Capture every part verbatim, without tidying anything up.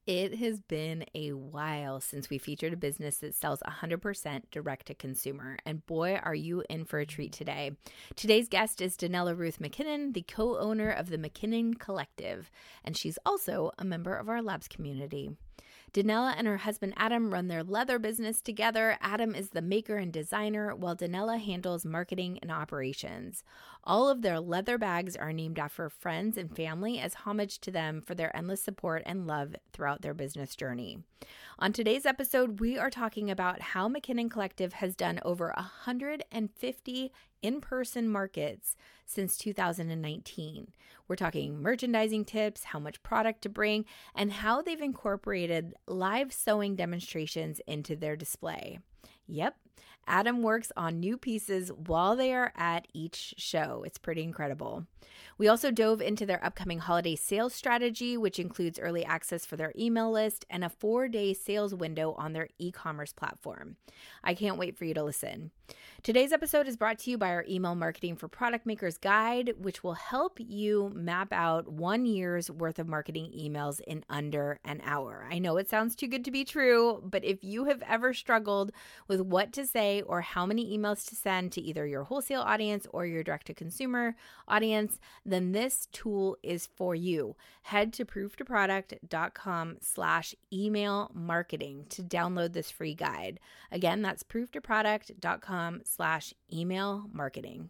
It has been a while since we featured a business that sells one hundred percent direct to consumer, and boy, are you in for a treat today. Today's guest is Danella Ruth McKinnon, the co-owner of the McKinnon Collective, and she's also a member of our Labs community. Danella and her husband Adam run their leather business together. Adam is the maker and designer, while Danella handles marketing and operations. All of their leather bags are named after friends and family as homage to them for their endless support and love throughout their business journey. On today's episode, we are talking about how McKinnon Collective has done over one hundred fifty in-person markets since two thousand nineteen. We're talking merchandising tips, how much product to bring, and how they've incorporated live sewing demonstrations into their display. Yep, Adam works on new pieces while they are at each show. It's pretty incredible. We also dove into their upcoming holiday sales strategy, which includes early access for their email list and a four-day sales window on their e-commerce platform. I can't wait for you to listen. Today's episode is brought to you by our Email Marketing for Product Makers Guide, which will help you map out one year's worth of marketing emails in under an hour. I know it sounds too good to be true, but if you have ever struggled with what to say or how many emails to send to either your wholesale audience or your direct-to-consumer audience, then this tool is for you. Head to prooftoproduct.com slash email marketing to download this free guide. Again, that's prooftoproduct.com slash email marketing.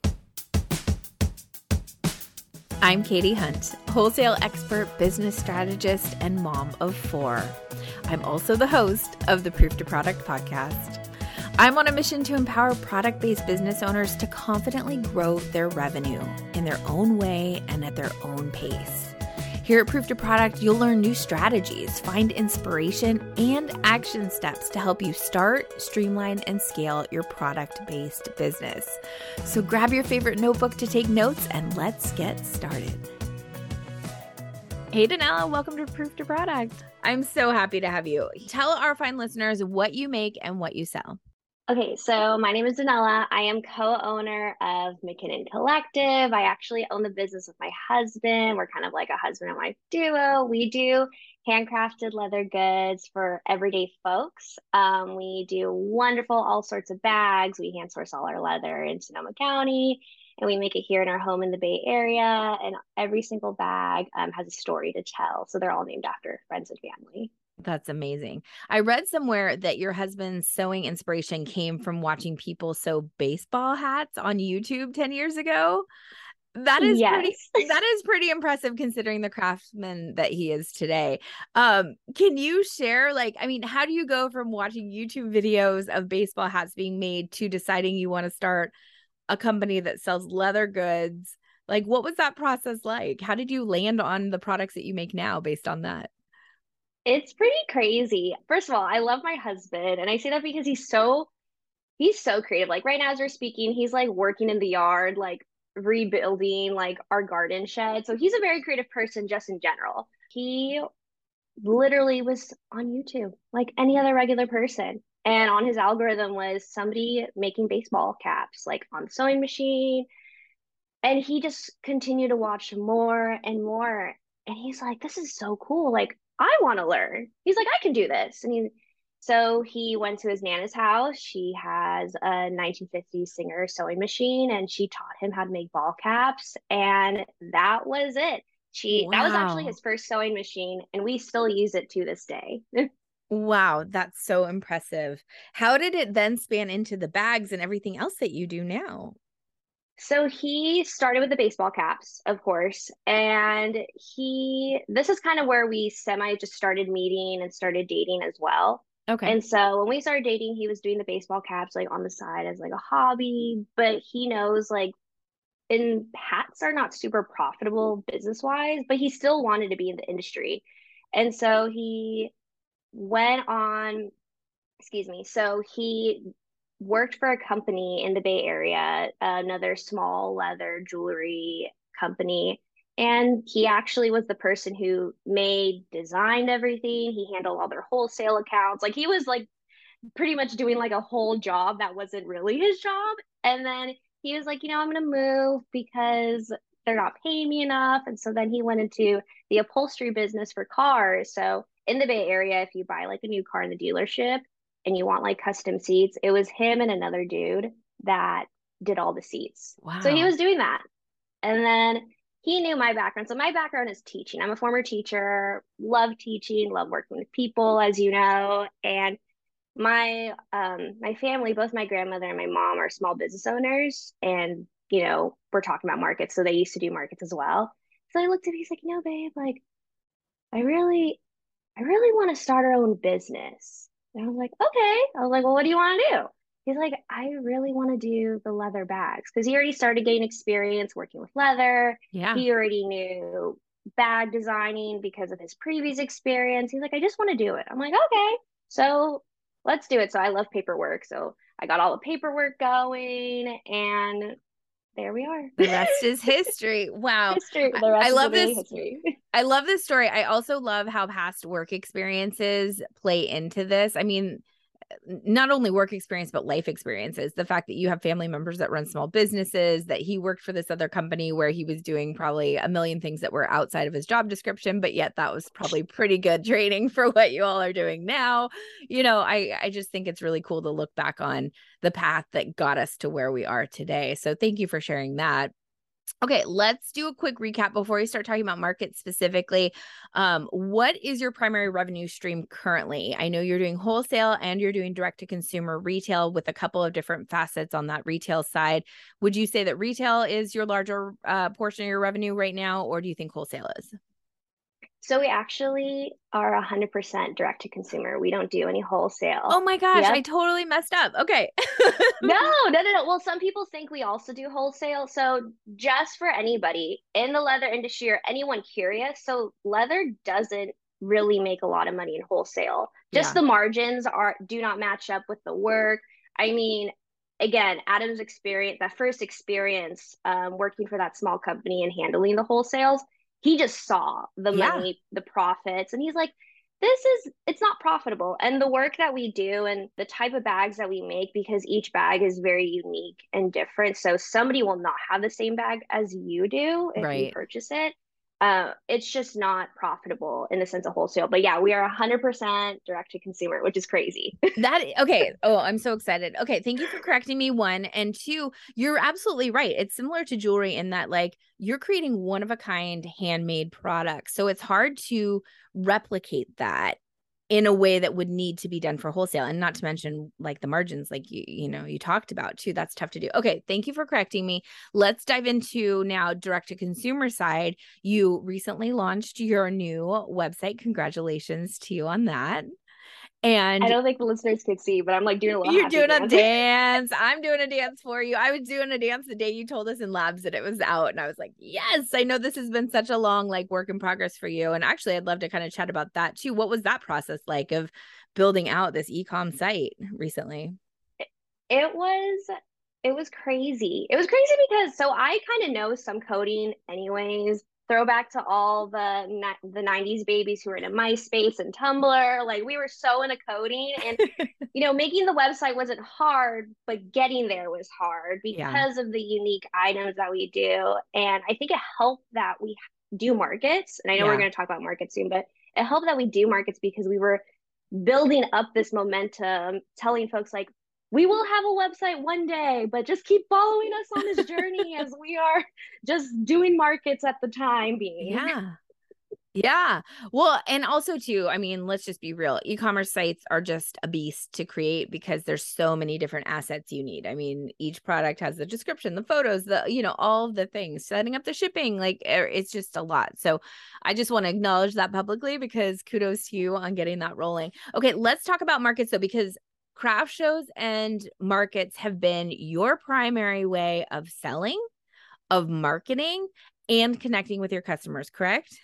I'm Katie Hunt, wholesale expert, business strategist, and mom of four. I'm also the host of the Proof to Product podcast. I'm on a mission to empower product-based business owners to confidently grow their revenue in their own way and at their own pace. Here at Proof to Product, you'll learn new strategies, find inspiration, and action steps to help you start, streamline, and scale your product-based business. So grab your favorite notebook to take notes and let's get started. Hey, Danella, welcome to Proof to Product. I'm so happy to have you. Tell our fine listeners what you make and what you sell. Okay, so my name is Danella. I am co-owner of McKinnon Collective. I actually own the business with my husband. We're kind of like a husband and wife duo. We do handcrafted leather goods for everyday folks. Um, we do wonderful all sorts of bags. We hand source all our leather in Sonoma County, and we make it here in our home in the Bay Area. And every single bag um, has a story to tell. So they're all named after friends and family. That's amazing. I read somewhere that your husband's sewing inspiration came from watching people sew baseball hats on YouTube ten years ago. That is yes. pretty, that is pretty impressive considering the craftsman that he is today. Um, can you share, like, I mean, how do you go from watching YouTube videos of baseball hats being made to deciding you want to start a company that sells leather goods? Like, what was that process like? How did you land on the products that you make now based on that? It's pretty crazy. First of all, I love my husband, and I say that because he's so he's so creative. Like right now as we're speaking, he's like working in the yard, like rebuilding like our garden shed. So he's a very creative person just in general. He literally was on YouTube like any other regular person. And on his algorithm was somebody making baseball caps like on the sewing machine. And he just continued to watch more and more. And he's like, this is so cool. Like, I want to learn. He's like, I can do this. And he, so he went to his Nana's house. She has a nineteen fifties Singer sewing machine, and she taught him how to make ball caps. And that was it. She, Wow. that was actually his first sewing machine, and we still use it to this day. Wow, that's so impressive. How did it then span into the bags and everything else that you do now? So he started with the baseball caps, of course, and he, this is kind of where we semi just started meeting and started dating as well. Okay. And so when we started dating, he was doing the baseball caps like on the side as like a hobby, but he knows like, and hats are not super profitable business wise, but he still wanted to be in the industry. And so he went on, excuse me, so he worked for a company in the Bay Area, another small leather jewelry company. And he actually was the person who made, designed everything. He handled all their wholesale accounts. Like he was like pretty much doing like a whole job that wasn't really his job. And then he was like, you know, I'm going to move because they're not paying me enough. And so then he went into the upholstery business for cars. So in the Bay Area, if you buy like a new car in the dealership and you want like custom seats, it was him and another dude that did all the seats. So he Wow. was doing that. And then he knew my background. So my background is teaching. I'm a former teacher, love teaching, love working with people, as you know. And my um my family, both my grandmother and my mom are small business owners. And, you know, we're talking about markets. So they used to do markets as well. So I looked at him, he's like, you know, babe, like I really, I really want to start our own business. And I was like, okay. I was like, well, what do you want to do? He's like, I really want to do the leather bags because he already started getting experience working with leather. Yeah. He already knew bag designing because of his previous experience. He's like, I just want to do it. I'm like, okay, so let's do it. So I love paperwork. So I got all the paperwork going and there we are. The rest is history. Wow. History. I, The I rest is love literally this. history. I love this story. I also love how past work experiences play into this. I mean, not only work experience, but life experiences. The fact that you have family members that run small businesses, that he worked for this other company where he was doing probably a million things that were outside of his job description, but yet that was probably pretty good training for what you all are doing now. You know, I, I just think it's really cool to look back on the path that got us to where we are today. So thank you for sharing that. Okay, let's do a quick recap before we start talking about markets specifically. Um, what is your primary revenue stream currently? I know you're doing wholesale and you're doing direct to consumer retail with a couple of different facets on that retail side. Would you say that retail is your larger uh, portion of your revenue right now, or do you think wholesale is? So we actually are one hundred percent direct to consumer. We don't do any wholesale. Oh my gosh, I Yep. totally messed up. Okay. No, no, no, no. Well, some people think we also do wholesale. So just for anybody in the leather industry or anyone curious, so leather doesn't really make a lot of money in wholesale. Just Yeah. the margins are do not match up with the work. I mean, again, Adam's experience, that first experience um, working for that small company and handling the wholesales, he just saw the Yeah. money, the profits, and he's like, this is it's not profitable. And the work that we do and the type of bags that we make, because each bag is very unique and different, so somebody will not have the same bag as you do if you Right. purchase it. Uh, it's just not profitable in the sense of wholesale. But yeah, we are one hundred percent direct to consumer, which is crazy. That okay. Oh, I'm so excited. Okay, thank you for correcting me. One and two, you're absolutely right. It's similar to jewelry in that like you're creating one of a kind handmade products. So it's hard to replicate that in a way that would need to be done for wholesale, and not to mention like the margins like you you know you talked about too. That's tough to do. Okay, thank you for correcting me. Let's dive into now direct to consumer side. You recently launched your new website. Congratulations to you on that. I And don't think the listeners could see, but I'm like doing a little you're happy doing a dance. dance. I'm doing a dance for you. I was doing a dance the day you told us in labs that it was out. And I was like, yes, I know this has been such a long like work in progress for you. And actually, I'd love to kind of chat about that too. What was that process like of building out this e-com site recently? It was it was crazy. It was crazy because so I kind of know some coding anyways. Throwback to all the ni- the nineties babies who were into MySpace and Tumblr. Like we were so into coding and you know, making the website wasn't hard, but getting there was hard Yeah. because of the unique items that we do. And I think it helped that we do markets. And I know we're Yeah. going to talk about markets soon, but it helped that we do markets because we were building up this momentum, telling folks like, we will have a website one day, but just keep following us on this journey as we are just doing markets at the time being. Yeah. Yeah. Well, and also too, I mean, let's just be real. E-commerce sites are just a beast to create because there's so many different assets you need. I mean, each product has the description, the photos, the, you know, all of the things, setting up the shipping, like er, it's just a lot. So I just want to acknowledge that publicly because kudos to you on getting that rolling. Okay, let's talk about markets though, because craft shows and markets have been your primary way of selling, of marketing, and connecting with your customers, correct?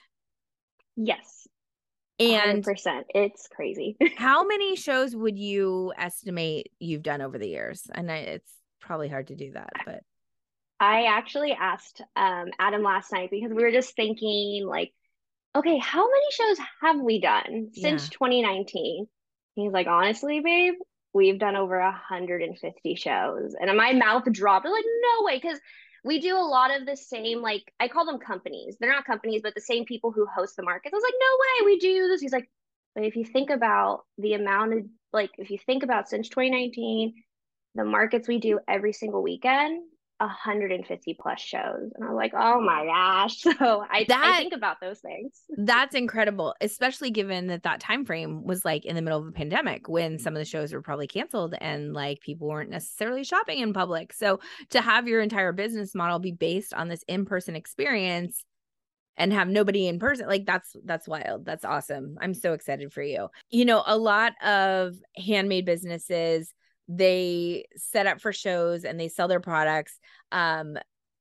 Yes, And one hundred percent. It's crazy. how many shows would you estimate you've done over the years? And I, it's probably hard to do that, but I actually asked um, Adam last night because we were just thinking, like, okay, how many shows have we done since yeah. twenty nineteen? He's like, honestly, babe, we've done over one hundred fifty shows. And my mouth dropped. I'm like, no way. Because we do a lot of the same, like, I call them companies. They're not companies, but the same people who host the markets. I was like, no way, we do this. He's like, But if you think about the amount of, like, if you think about since twenty nineteen, the markets we do every single weekend, one hundred fifty plus shows. And I'm like, oh my gosh. So I, I That think about those things. That's incredible, especially given that that time frame was like in the middle of a pandemic when some of the shows were probably canceled and like people weren't necessarily shopping in public. So to have your entire business model be based on this in-person experience and have nobody in person, like that's that's wild. That's awesome. I'm so excited for you. You know, a lot of handmade businesses, they set up for shows and they sell their products. Um,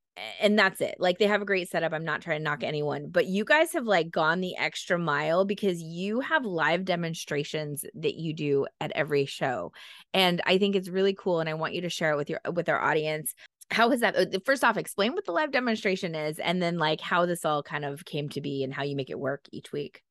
and that's it. Like they have a great setup. I'm not trying to knock anyone, but you guys have like gone the extra mile because you have live demonstrations that you do at every show. And I think it's really cool. And I want you to share it with your, with our audience. How is that? uh, First off, explain what the live demonstration is and then like how this all kind of came to be and how you make it work each week.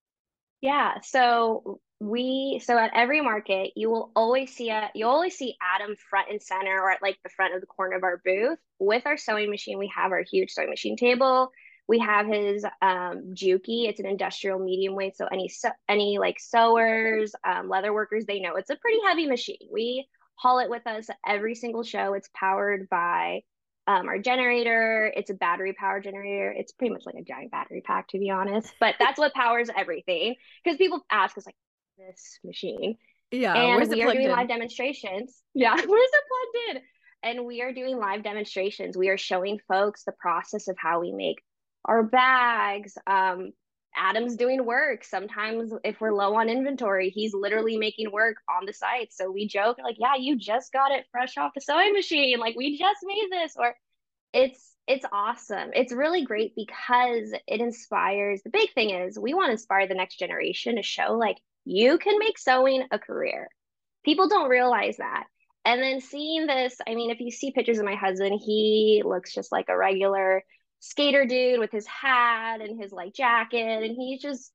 Yeah. So we, so at every market, you will always see a, you'll always see Adam front and center or at like the front of the corner of our booth with our sewing machine. We have our huge sewing machine table. We have his um, Juki. It's an industrial medium weight. So any, so, any like sewers, um, leather workers, they know it's a pretty heavy machine. We haul it with us every single show. It's powered by um, our generator. It's a battery power generator. It's pretty much like a giant battery pack, to be honest, but that's what powers everything because people ask us like this machine, Yeah. and Where's it we are plugged doing live in? demonstrations. Yeah, where's it plugged in? And we are doing live demonstrations. We are showing folks the process of how we make our bags. Um, Adam's doing work. Sometimes if we're low on inventory, he's literally making work on the site. So we joke like, yeah, you just got it fresh off the sewing machine. Like we just made this, or it's it's awesome. It's really great because it inspires. The big thing is we want to inspire the next generation to show like you can make sewing a career. People don't realize that. And then seeing this, I mean, if you see pictures of my husband, he looks just like a regular skater dude with his hat and his like jacket, and he's just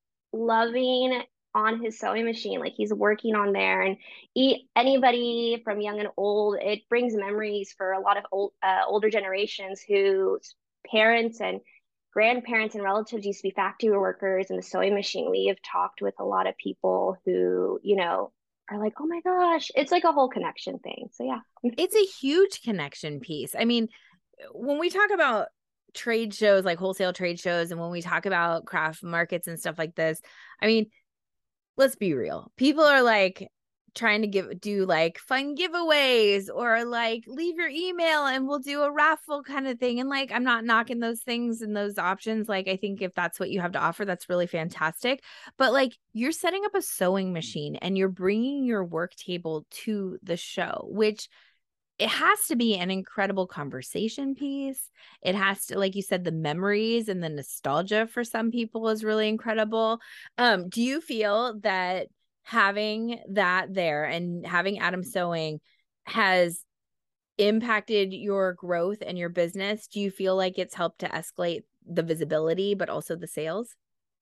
loving on his sewing machine. Like he's working on there, and he, anybody from young and old, it brings memories for a lot of old, uh, older generations whose parents and grandparents and relatives used to be factory workers in the sewing machine. We have talked with a lot of people who, you know, are like, oh my gosh, it's like a whole connection thing. So yeah. It's a huge connection piece. I mean, when we talk about trade shows, like wholesale trade shows, and when we talk about craft markets and stuff like this, I mean, let's be real. People are like trying to give do like fun giveaways or like leave your email and we'll do a raffle kind of thing. And like I'm not knocking those things and those options. Like I think if that's what you have to offer, that's really fantastic. But like you're setting up a sewing machine and you're bringing your work table to the show, which it has to be an incredible conversation piece. It has to, like you said, the memories and the nostalgia for some people is really incredible. Um, do you feel that having that there and having Adam Sewing has impacted your growth and your business? Do you feel like it's helped to escalate the visibility, but also the sales?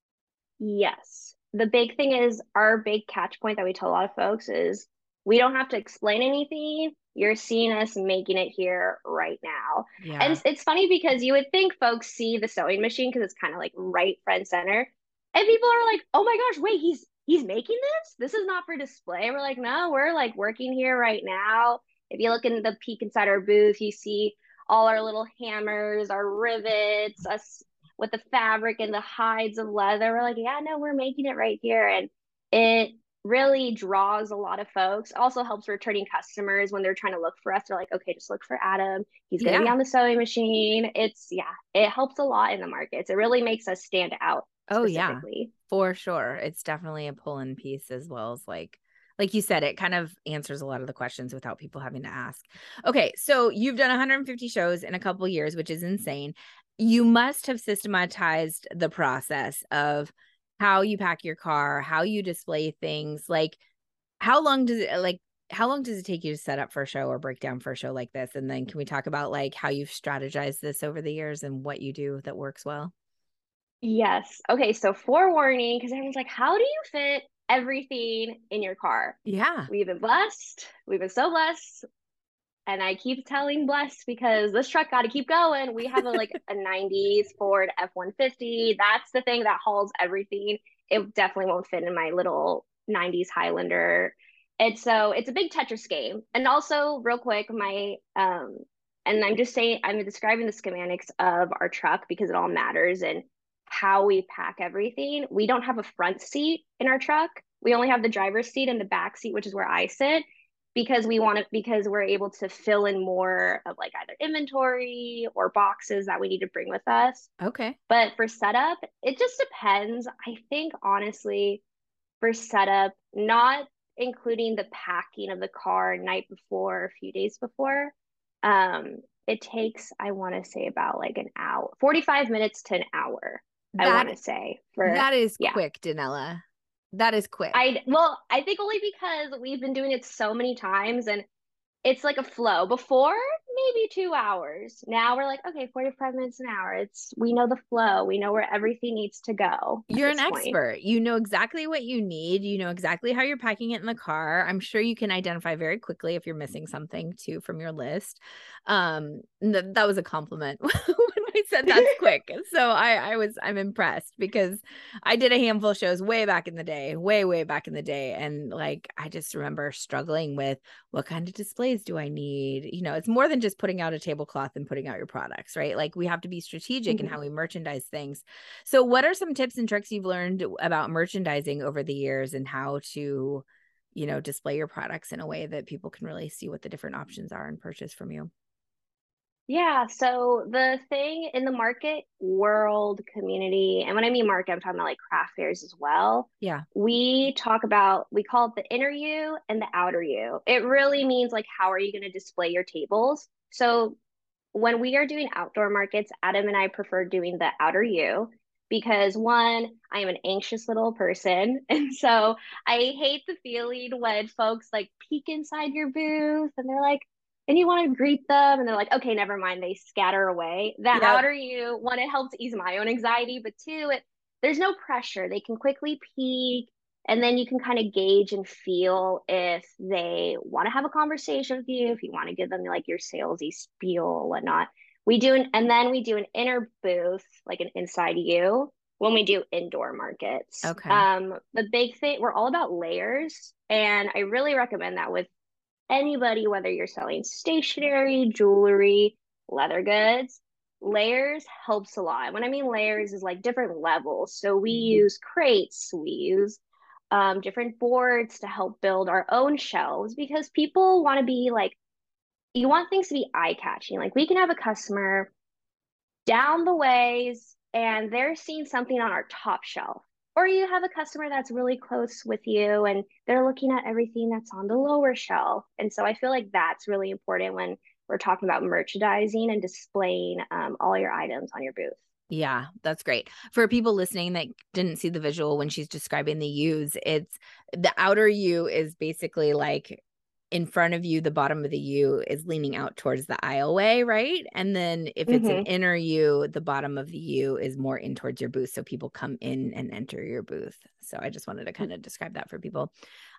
Yes. The big thing is our big catch point that we tell a lot of folks is we don't have to explain anything. You're seeing us making it here right now. And Yeah. it's, it's funny because you would think folks see the sewing machine because it's kind of like right front center. And people are like, oh my gosh, wait, he's he's making this? This is not for display. We're like, no, we're like working here right now. If you look in the peek inside our booth, you see all our little hammers, our rivets, us with the fabric and the hides of leather. We're like, yeah, no, we're making it right here. And it really draws a lot of folks. Also helps returning customers when they're trying to look for us. They're like, okay, just look for Adam. He's going to be Yeah. on the sewing machine. It's, yeah, it helps a lot in the markets. It really makes us stand out Oh yeah, specifically. for sure. It's definitely a pull-in piece as well as like like you said, it kind of answers a lot of the questions without people having to ask. Okay, so you've done one hundred fifty shows in a couple years, which is insane. You must have systematized the process of how you pack your car, how you display things. Like how long does it like how long does it take you to set up for a show or break down for a show like this? And then can we talk about like how you've strategized this over the years and what you do that works well? Yes. Okay, so forewarning, because everyone's like, how do you fit everything in your car? Yeah. We've been blessed. We've been so blessed. And I keep telling blessed because this truck got to keep going. We have a like a nineties Ford F one fifty. That's the thing that hauls everything it definitely won't fit in my little nineties Highlander. And so it's a big Tetris game. And also, real quick, my um, and I'm just saying, I'm describing the schematics of our truck because it all matters and how we pack everything. We don't have a front seat in our truck. We only have the driver's seat and the back seat, which is where I sit, because we want to, because we're able to fill in more of like either inventory or boxes that we need to bring with us. Okay. But for setup, it just depends. I think honestly, for setup, not including the packing of the car night before, a few days before, um, it takes, I want to say about like an hour, forty-five minutes to an hour, I want That to say for, that is yeah. quick, Danella. That is quick. I, well, I think only because we've been doing it so many times and it's like a flow. Before, maybe two hours. Now we're like, okay, forty-five minutes an hour. It's, we know the flow. We know where everything needs to go at You're an this point. expert. You know exactly what you need. You know exactly how you're packing it in the car. I'm sure you can identify very quickly if you're missing something too from your list. Um, th- that was a compliment when I said that's quick. So I, I was, I'm impressed because I did a handful of shows way back in the day, way, way back in the day. And like, I just remember struggling with what kind of displays do I need? You know, it's more than just putting out a tablecloth and putting out your products, right? Like we have to be strategic in Mhm. how we merchandise things. So what are some tips and tricks you've learned about merchandising over the years and how to, you know, display your products in a way that people can really see what the different options are and purchase from you? Yeah, so the thing in the market world community, and when I mean market, I'm talking about like craft fairs as well. Yeah. We talk about, we call it the inner you and the outer you. It really means like, how are you going to display your tables? So when we are doing outdoor markets, Adam and I prefer doing the outer you because one, I am an anxious little person. And so I hate the feeling when folks like peek inside your booth and they're like, and you want to greet them and they're like, okay, never mind. They scatter away. The Yep. outer you, one, it helps ease my own anxiety, but two, it there's no pressure. They can quickly peek and then you can kind of gauge and feel if they want to have a conversation with you, if you want to give them like your salesy spiel or whatnot. We do an, and then we do an inner booth, like an inside you, when we do indoor markets. Okay. Um, the big thing, we're all about layers. And I really recommend that with anybody, whether you're selling stationery, jewelry, leather goods. Layers helps a lot. When I mean layers is like different levels. So we use crates, we use um, different boards to help build our own shelves because people want to be like, you want things to be eye catching. Like we can have a customer down the ways and they're seeing something on our top shelf. Or you have a customer that's really close with you and they're looking at everything that's on the lower shelf. And so I feel like that's really important when we're talking about merchandising and displaying um, all your items on your booth. Yeah, that's great. For people listening that didn't see the visual when she's describing the U's, it's the outer U is basically like in front of you, the bottom of the U is leaning out towards the aisleway, right? And then if it's an Mm-hmm. inner U, the bottom of the U is more in towards your booth. So people come in and enter your booth. So I just wanted to kind of describe that for people.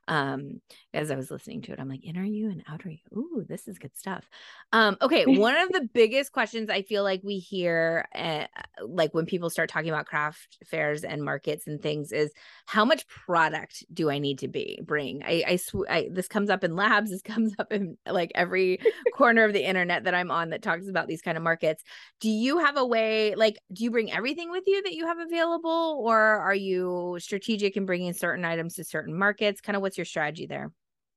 Um, as I was listening to it, I'm like, inner you and outer you. Ooh, this is good stuff. Um, okay. One of the biggest questions I feel like we hear, uh, like when people start talking about craft fairs and markets and things is how much product do I need to be bring? I, I, sw- I this comes up in labs. This comes up in like every corner of the internet that I'm on that talks about these kind of markets. Do you have a way, like, do you bring everything with you that you have available, or are you strategic in bringing certain items to certain markets? Kind of what's your strategy there?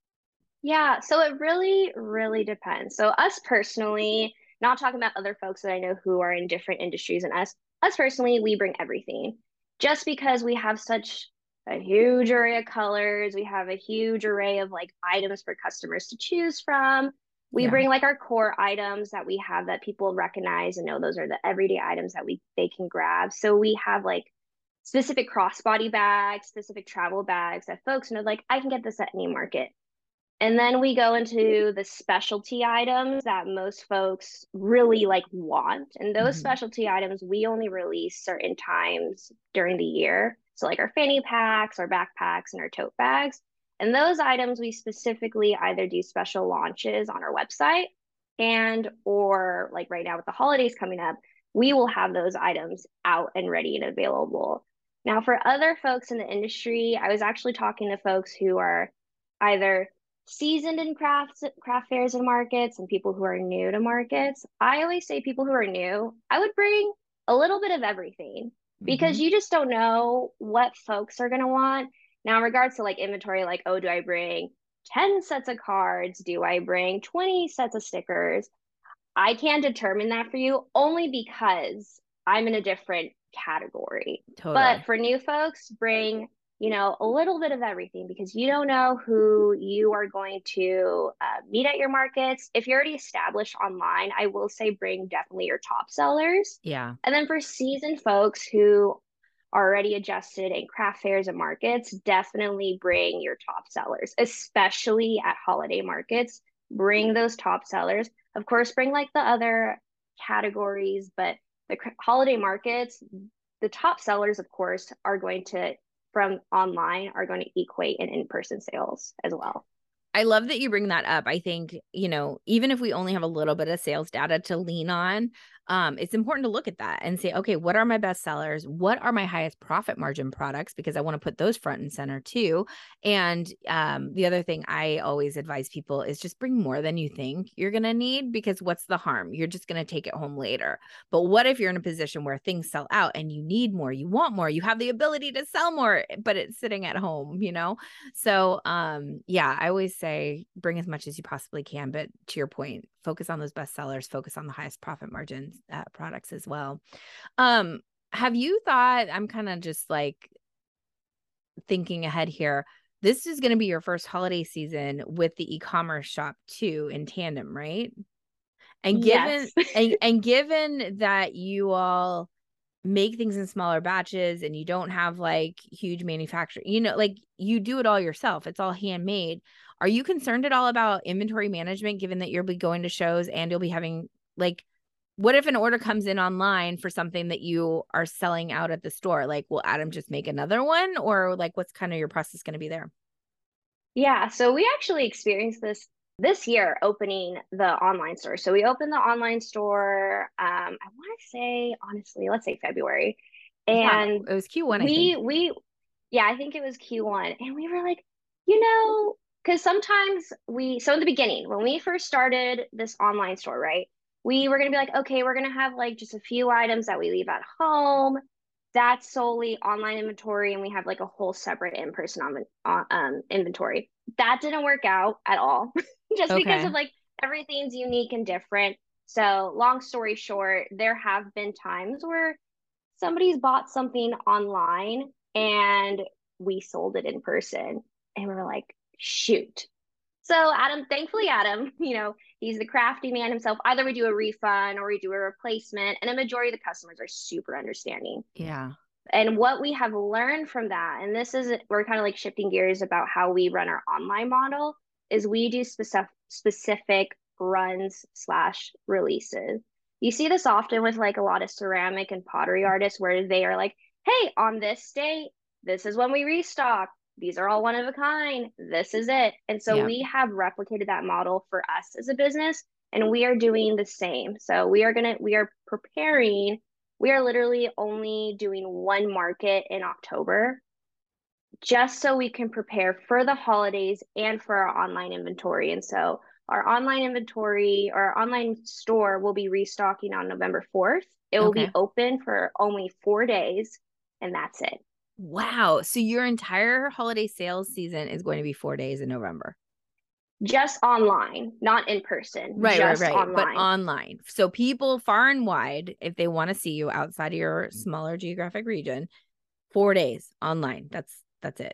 Yeah, so it really, really depends. So us personally, not talking about other folks that I know who are in different industries and us, us personally, we bring everything. Just because we have such a huge array of colors, we have a huge array of like items for customers to choose from. We Yeah. bring like our core items that we have that people recognize and know those are the everyday items that we they can grab. So we have like specific crossbody bags, specific travel bags that folks know like I can get this at any market. And then we go into the specialty items that most folks really like want. And those Mhm. specialty items we only release certain times during the year. So like our fanny packs, our backpacks, and our tote bags. And those items we specifically either do special launches on our website and or like right now with the holidays coming up, we will have those items out and ready and available. Now, for other folks in the industry, I was actually talking to folks who are either seasoned in crafts, craft fairs and markets and people who are new to markets. I always say people who are new, I would bring a little bit of everything because Hmm. you just don't know what folks are going to want. Now, in regards to like inventory, like, oh, do I bring ten sets of cards? Do I bring twenty sets of stickers? I can't determine that for you only because I'm in a different category. But Totally. for new folks, bring, you know, a little bit of everything because you don't know who you are going to uh, meet at your markets. If you're already established online, I will say bring definitely your top sellers. Yeah. And then for seasoned folks who are already adjusted in craft fairs and markets, definitely bring your top sellers, especially at holiday markets. Bring those top sellers. Of course, bring like the other categories, but the holiday markets, the top sellers, of course, are going to, from online, are going to equate in in-person sales as well. I love that you bring that up. I think, you know, even if we only have a little bit of sales data to lean on, um, it's important to look at that and say, okay, what are my best sellers? What are my highest profit margin products? Because I want to put those front and center too. And um, the other thing I always advise people is just bring more than you think you're going to need, because what's the harm? You're just going to take it home later. But what if you're in a position where things sell out and you need more, you want more, you have the ability to sell more, but it's sitting at home, you know? So, um, yeah, I always say bring as much as you possibly can, but to your point, focus on those best sellers, focus on the highest profit margins uh, products as well. Um, have you thought, I'm kind of just like thinking ahead here, this is going to be your first holiday season with the e-commerce shop too in tandem, right? And given Yes. and, and given that you all make things in smaller batches and you don't have like huge manufacturing, you know, like you do it all yourself. It's all handmade. Are you concerned at all about inventory management, given that you'll be going to shows and you'll be having like, what if an order comes in online for something that you are selling out at the store? Like, will Adam just make another one, or like, what's kind of your process going to be there? Yeah, so we actually experienced this this year opening the online store. So we opened the online store, um, I want to say honestly, let's say February. Yeah, And it was Q one, I think. we we yeah, I think it was Q one. And we were like, you know, because sometimes we so in the beginning, when we first started this online store, right? We were gonna be like, okay, we're gonna have like just a few items that we leave at home. That's solely online inventory, and we have like a whole separate in-person on, uh, um, inventory. That didn't work out at all, just because of Okay. like everything's unique and different. So, long story short, there have been times where somebody's bought something online and we sold it in person, and we were like, shoot. So Adam, thankfully, Adam, you know, he's the crafty man himself. Either we do a refund or we do a replacement, and a majority of the customers are super understanding. Yeah. And what we have learned from that, and this is, we're kind of like shifting gears about how we run our online model, is we do specific specific runs slash releases. You see this often with like a lot of ceramic and pottery artists where they are like, hey, on this date, this is when we restock. These are all one of a kind. This is it. And so Yeah. we have replicated that model for us as a business, and we are doing the same. So we are gonna we are preparing we are literally only doing one market in October just so we can prepare for the holidays and for our online inventory. And so our online inventory or our online store will be restocking on November fourth. It will be Okay. open for only four days, and that's it. Wow. So your entire holiday sales season is going to be four days in November. Just online, not in person, Right, right, just right. But online. online. So people far and wide, if they want to see you outside of your smaller geographic region, four days online. That's that's it.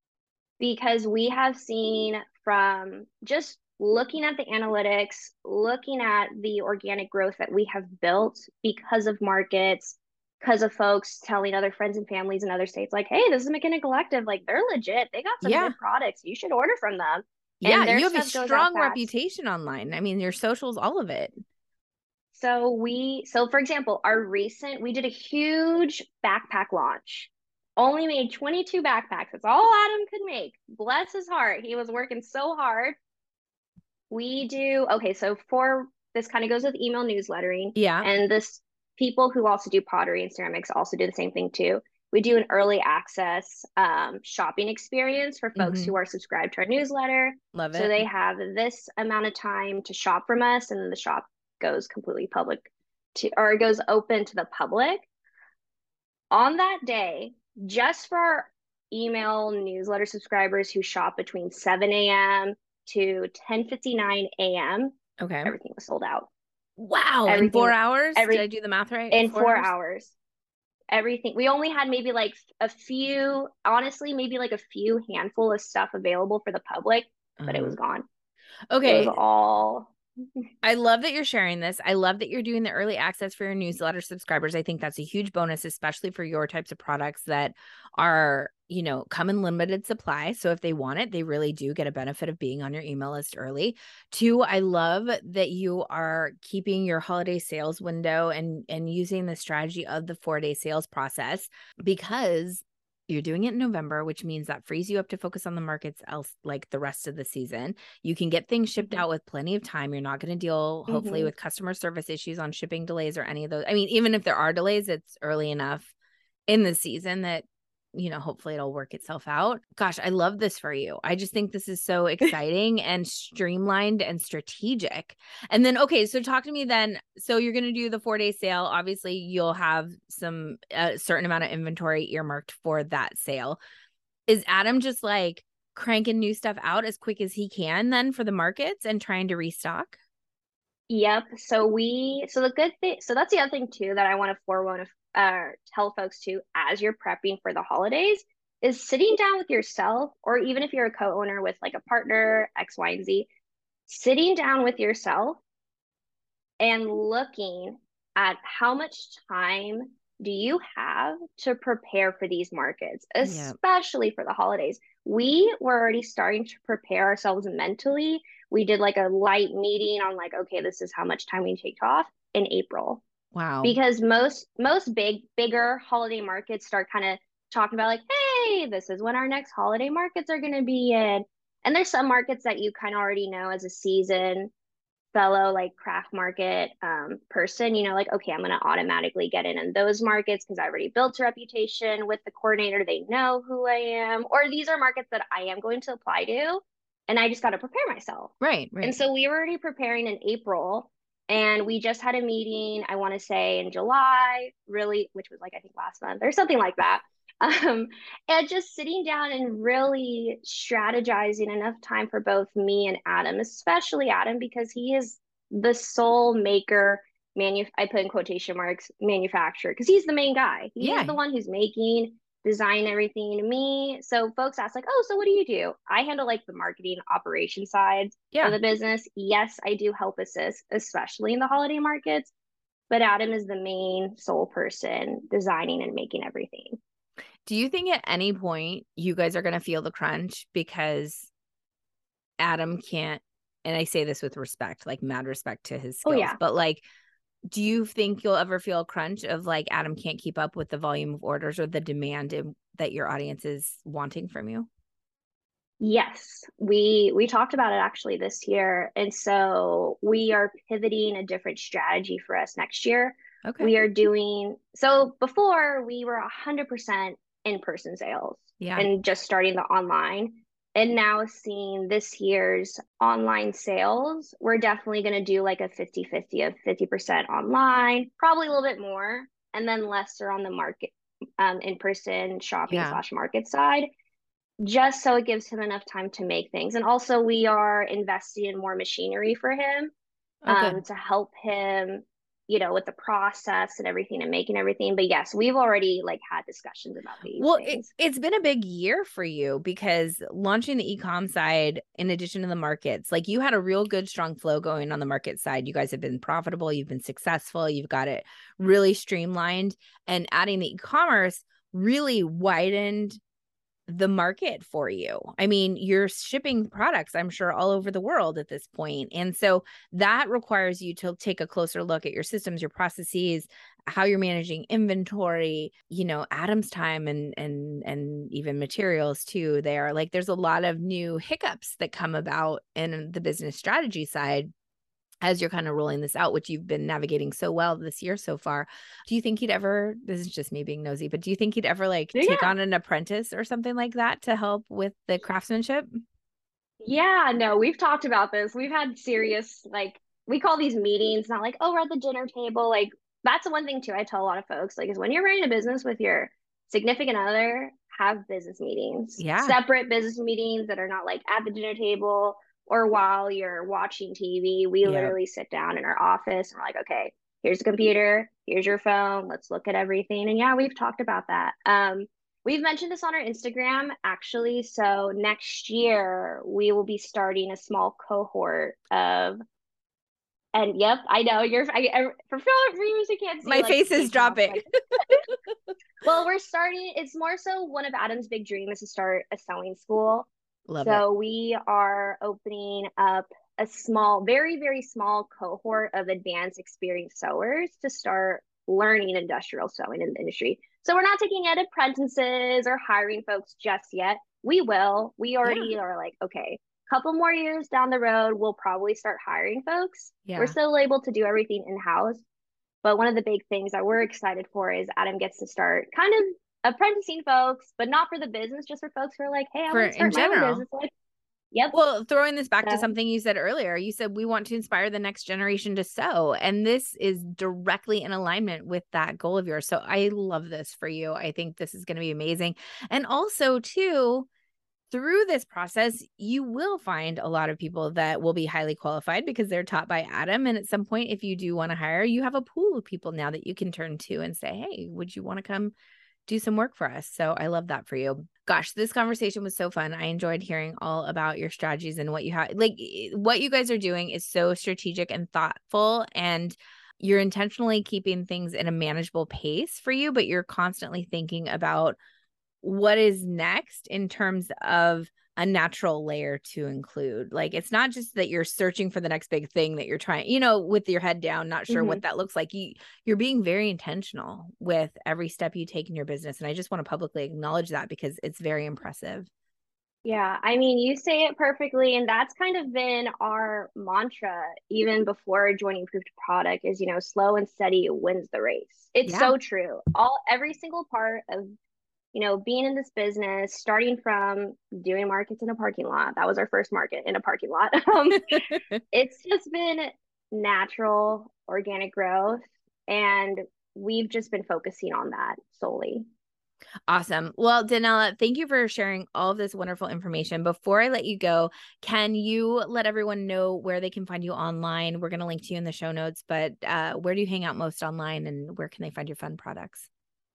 Because we have seen from just looking at the analytics, looking at the organic growth that we have built because of markets, because of folks telling other friends and families in other states, like, hey, this is McKinnon Collective. Like, they're legit. They got some Yeah. good products. You should order from them. Yeah, And their you have a stuff goes out strong fast. reputation online. I mean, your socials, all of it. So we, so for example, our recent, we did a huge backpack launch. Only made twenty-two backpacks. That's all Adam could make. Bless his heart. He was working so hard. We do, okay, so for this kind of goes with email newslettering, Yeah. and this people who also do pottery and ceramics also do the same thing too. We do an early access um, shopping experience for folks Mm-hmm. who are subscribed to our newsletter. Love So it. they have this amount of time to shop from us, and then the shop goes completely public to, or it goes open to the public on that day, just for our email newsletter subscribers who shop between seven a m to ten fifty-nine a m. Okay. Everything was sold out. Wow. In four Everything, hours? Did I every do the math right? in Four four hours? hours. Everything. We only had maybe like a few, honestly, maybe like a few handful of stuff available for the public, but it Uh-huh. was gone. It was Okay. all. I love that you're sharing this. I love that you're doing the early access for your newsletter subscribers. I think that's a huge bonus, especially for your types of products that are, you know, come in limited supply. So if they want it, they really do get a benefit of being on your email list early. Two, I love that you are keeping your holiday sales window and and using the strategy of the four-day sales process, because you're doing it in November, which means that frees you up to focus on the markets else like the rest of the season. You can get things shipped Mhm. out with plenty of time. You're not going to deal, hopefully, Mhm. with customer service issues on shipping delays or any of those. I mean, even if there are delays, it's early enough in the season that, you know, hopefully it'll work itself out. Gosh, I love this for you. I just think this is so exciting and streamlined and strategic. And then, okay, so talk to me then. So you're going to do the four day sale. Obviously, you'll have some a certain amount of inventory earmarked for that sale. Is Adam just like cranking new stuff out as quick as he can then for the markets and trying to restock? Yep. So we, so the good thing, so that's the other thing too that I want to forewarn, uh, tell folks too, as you're prepping for the holidays, is sitting down with yourself, or even if you're a co-owner with like a partner, X, Y, and Z, sitting down with yourself and looking at how much time do you have to prepare for these markets, Yeah. especially for the holidays. We were already starting to prepare ourselves mentally. We did like a light meeting on like, okay, this is how much time we take off in April. Wow. Because most most big bigger holiday markets start kind of talking about like, hey, this is when our next holiday markets are going to be in. And there's some markets that you kind of already know as a season fellow like craft market um, person, you know, like, okay, I'm going to automatically get in in those markets because I already built a reputation with the coordinator. They know who I am. Or these are markets that I am going to apply to, and I just got to prepare myself. Right, And right. so we were already preparing in April, and we just had a meeting, I want to say in July, really, which was like, I think last month or something like that. Um, and just sitting down and really strategizing enough time for both me and Adam, especially Adam, because he is the sole maker, manu I put in quotation marks, manufacturer, because he's the main guy. He is Yeah. the one who's making, design everything to me. So folks ask like, oh, so what do you do? I handle like the marketing operation sides of Yeah. the business. Yes, I do help assist, especially in the holiday markets, but Adam is the main sole person designing and making everything. Do you think at any point you guys are going to feel the crunch because Adam can't, and I say this with respect, like mad respect to his Oh skills, yeah. but like, do you think you'll ever feel a crunch of like Adam can't keep up with the volume of orders or the demand in, that your audience is wanting from you? Yes, we we talked about it actually this year. And so we are pivoting a different strategy for us next year. Okay. We are doing so before we were one hundred percent in-person sales Yeah. and just starting the online. And now seeing this year's online sales, we're definitely going to do like a fifty fifty of fifty percent online, probably a little bit more, and then lesser on the market um, in-person shopping Yeah. slash market side, just so it gives him enough time to make things. And also, we are investing in more machinery for him Oh, um, good. to help him, you know, with the process and everything and making everything. But yes, we've already like had discussions about these Well, it, things. it's been a big year for you because launching the e-com side, in addition to the markets, like you had a real good, strong flow going on the market side. You guys have been profitable. You've been successful. You've got it really streamlined, and adding the e-commerce really widened the market for you. I mean, you're shipping products, I'm sure, all over the world at this point. And so that requires you to take a closer look at your systems, your processes, how you're managing inventory, you know, Adam's time and and and even materials too. There, like there's a lot of new hiccups that come about in the business strategy side as you're kind of rolling this out, which you've been navigating so well this year so far, do you think he'd ever, this is just me being nosy, but do you think he'd ever like Yeah. take on an apprentice or something like that to help with the craftsmanship? Yeah, no, we've talked about this. We've had serious, like, we call these meetings, not like, oh, we're at the dinner table. Like, that's the one thing too I tell a lot of folks, like, is when you're running a business with your significant other, have business meetings, Yeah. separate business meetings that are not like at the dinner table or while you're watching T V. We Yep. literally sit down in our office and we're like, okay, here's the computer, here's your phone, let's look at everything. And yeah, we've talked about that. Um, we've mentioned this on our Instagram, actually. So next year, we will be starting a small cohort of, and yep, I know you're, I, I, for viewers who can't see, My like, face is face off, dropping. like, well, we're starting, it's more so one of Adam's big dreams is to start a sewing school. Love So it. we are opening up a small, very, very small cohort of advanced experienced sewers to start learning industrial sewing in the industry. So we're not taking ed apprentices or hiring folks just yet. We will. We already Yeah. are like, okay, couple more years down the road, we'll probably start hiring folks. Yeah. We're still able to do everything in-house. But one of the big things that we're excited for is Adam gets to start kind of apprenticing folks, but not for the business, just for folks who are like, hey, I For want to start in my own general. business. Like, yep. Well, throwing this back to So, something you said earlier, you said we want to inspire the next generation to sew. And this is directly in alignment with that goal of yours. So I love this for you. I think this is going to be amazing. And also, too, through this process, you will find a lot of people that will be highly qualified because they're taught by Adam. And at some point, if you do want to hire, you have a pool of people now that you can turn to and say, hey, would you want to come do some work for us? So I love that for you. Gosh, this conversation was so fun. I enjoyed hearing all about your strategies and what you have. Like, what you guys are doing is so strategic and thoughtful, and you're intentionally keeping things in a manageable pace for you, but you're constantly thinking about what is next in terms of a natural layer to include. Like, it's not just that you're searching for the next big thing that you're trying, you know, with your head down, not sure mm-hmm. what that looks like. You, you're being very intentional with every step you take in your business. And I just want to publicly acknowledge that because it's very impressive. Yeah, I mean, you say it perfectly, and that's kind of been our mantra even before joining Proof to Product is, you know, slow and steady wins the race. It's Yeah. so true. All every single part of, you know, being in this business, starting from doing markets in a parking lot. That was our first market in a parking lot. Um, it's just been natural, organic growth, and we've just been focusing on that solely. Awesome. Well, Danella, thank you for sharing all of this wonderful information. Before I let you go, can you let everyone know where they can find you online? We're going to link to you in the show notes, but uh, where do you hang out most online, and where can they find your fun products?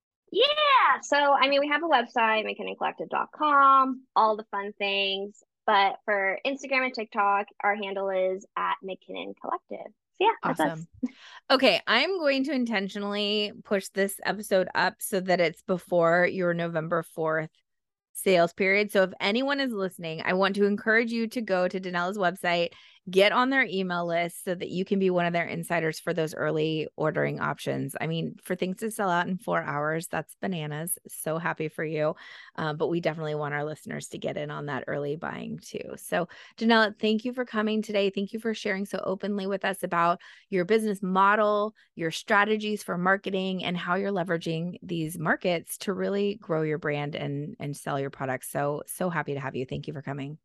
Yeah. So, I mean, we have a website, mckinnon collective dot com, all the fun things. But for Instagram and TikTok, our handle is at McKinnon Collective. So, yeah, that's Awesome. us. Okay. I'm going to intentionally push this episode up so that it's before your November fourth sales period. So if anyone is listening, I want to encourage you to go to Danella's website, get on their email list so that you can be one of their insiders for those early ordering options. I mean, for things to sell out in four hours, that's bananas. So happy for you. Um, but we definitely want our listeners to get in on that early buying too. So Danella, thank you for coming today. Thank you for sharing so openly with us about your business model, your strategies for marketing, and how you're leveraging these markets to really grow your brand and, and sell your products. So, so happy to have you. Thank you for coming.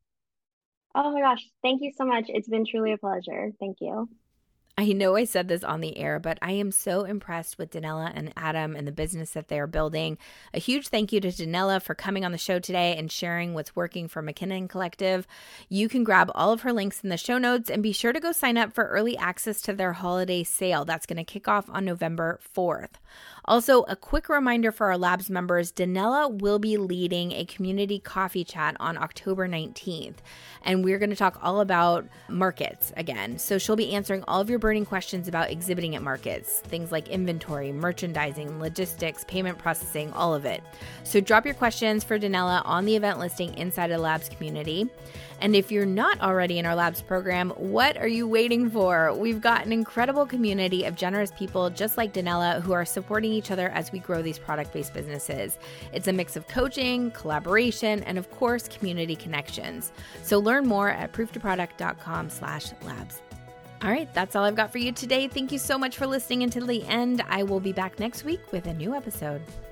Oh my gosh. Thank you so much. It's been truly a pleasure. Thank you. I know I said this on the air, but I am so impressed with Danella and Adam and the business that they're building. A huge thank you to Danella for coming on the show today and sharing what's working for McKinnon Collective. You can grab all of her links in the show notes and be sure to go sign up for early access to their holiday sale. That's going to kick off on November fourth. Also, a quick reminder for our Labs members, Danella will be leading a community coffee chat on October nineteenth, and we're going to talk all about markets again. So she'll be answering all of your burning questions about exhibiting at markets, things like inventory, merchandising, logistics, payment processing, all of it. So drop your questions for Danella on the event listing inside of Labs community. And if you're not already in our Labs program, what are you waiting for? We've got an incredible community of generous people just like Danella who are supporting each other as we grow these product-based businesses. It's a mix of coaching, collaboration, and of course, community connections. So learn more at proof to product dot com slash labs. All right, that's all I've got for you today. Thank you so much for listening until the end. I will be back next week with a new episode.